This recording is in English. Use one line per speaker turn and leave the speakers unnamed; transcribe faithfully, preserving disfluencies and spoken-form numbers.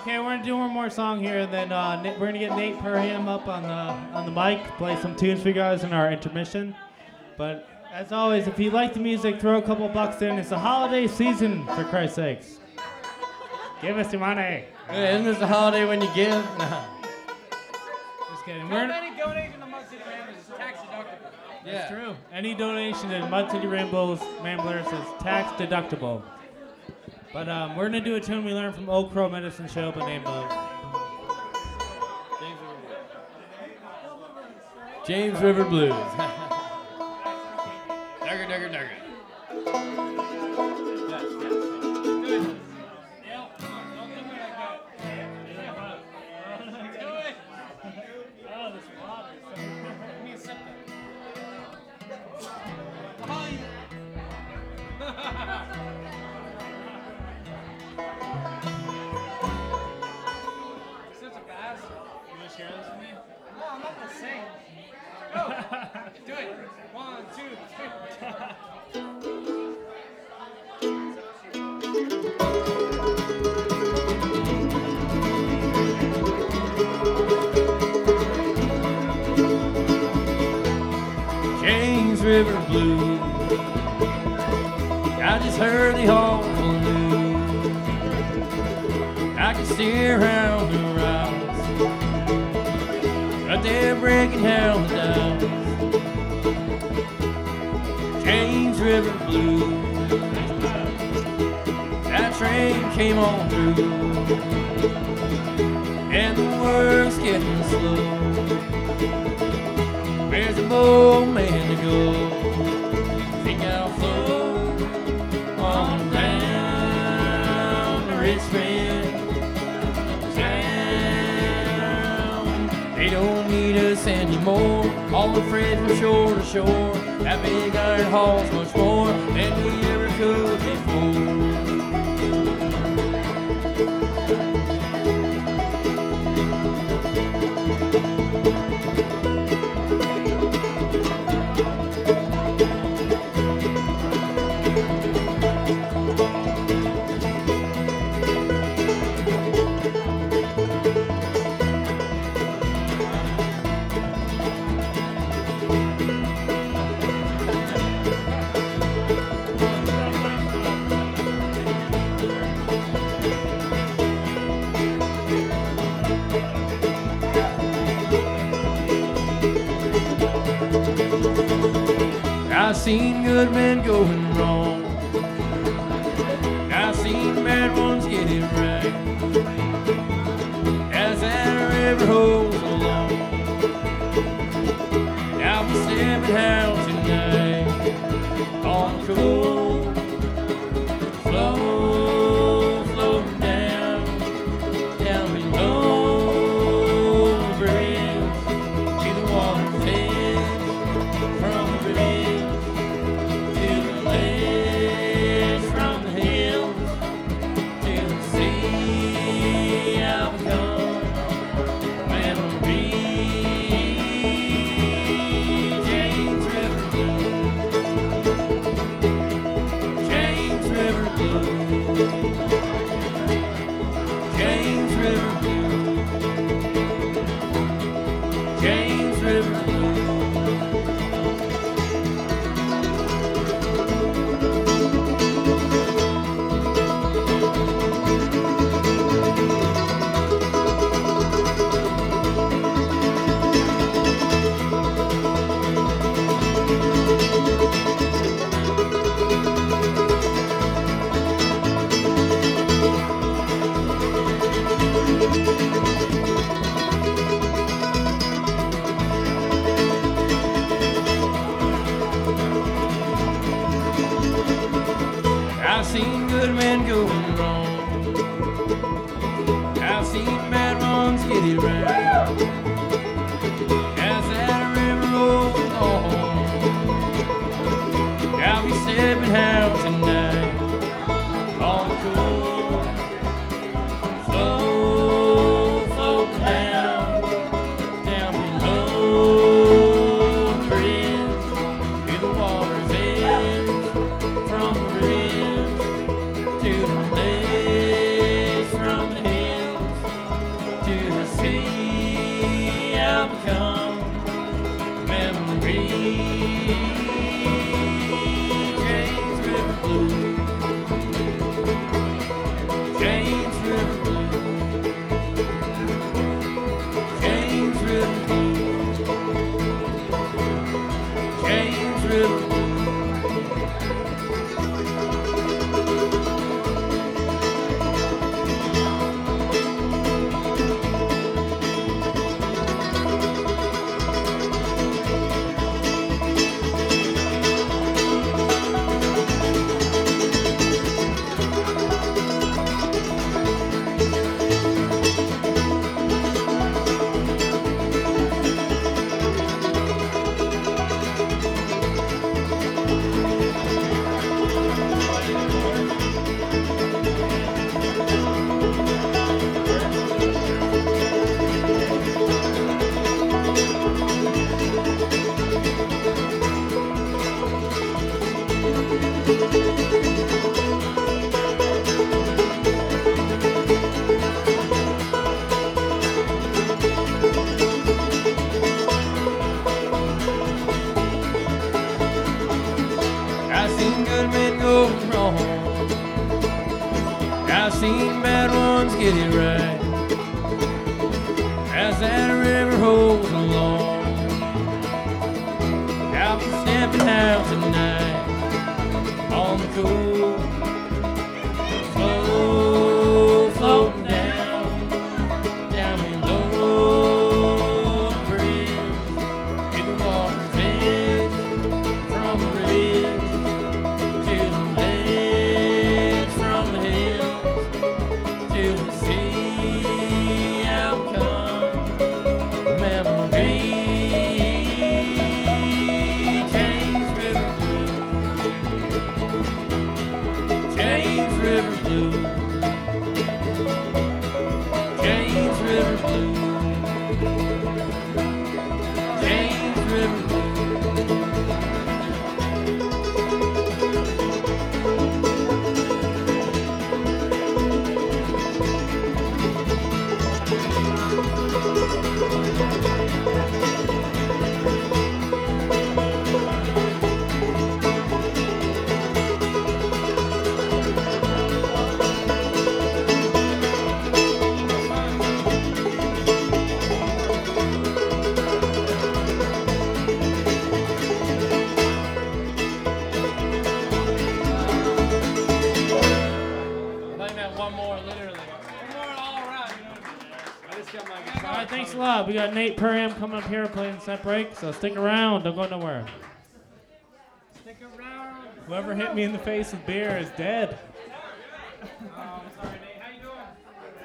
Okay, we're gonna do one more song here, and then uh, we're gonna get Nate Perham up on the on the mic, play some tunes for you guys in our intermission. But as always, if you like the music, throw a couple bucks in. It's the holiday season, for Christ's sakes. Give us your money.
Yeah, isn't this a holiday when you give? No.
Just kidding.
How
We're,
many donation to Mud City Ramblers is tax deductible?
Yeah.
That's true. Any donation to Mud City Ramblers, Ramblers is tax deductible. But um, we're gonna do a tune we learned from Old Crow Medicine Show by name of
James River Blues. Dugger, dugger, dugger.
No, I'm not gonna sing. Go. Do it. One, two, three.
James River Blues. I just heard the awful news. I can see around the rocks, right there breaking down the downs. James River Blues. That train came on through, and the work's getting slow. Where's the bold man to go? Think I'll float on down to Richmond town. They don't need us anymore. All the freight from shore to shore. That big iron haul's much more than we ever could before. I've seen good men going wrong. I've seen bad ones get it right. As that river holds along, I'll be stepping out tonight on the cold flow, floating down, down below the bridge to the water's edge, from the bridge to the ledge, from the hills to the sea. I'll become memory. James River Blues. James River Blues. James River Blues. James River Blues. I've seen good men going wrong. I've seen bad ones get it right. As that river rolls on, I'll be stepping out tonight on the cool flow, floating down, down below the bridge to the water's edge, from the bridge to the ledge, from the hills I've seen bad ones get it right as that river rolls along. Out the stamping house tonight on the cool, slow floating down, down below the bridge, in the water's edge, from the ridge to the ledge, from the hills to the sea. Out comes the memory. James River Blues, James River Blues, James River Blues, James River Blues. Playing that one more, literally.
One more all around. You know? I just got my guitar.
All right, thanks a lot. We got Nate Perham coming up here playing set break, so stick around. Don't go nowhere.
Stick around.
Whoever hit me in the face with beer is dead.
Um,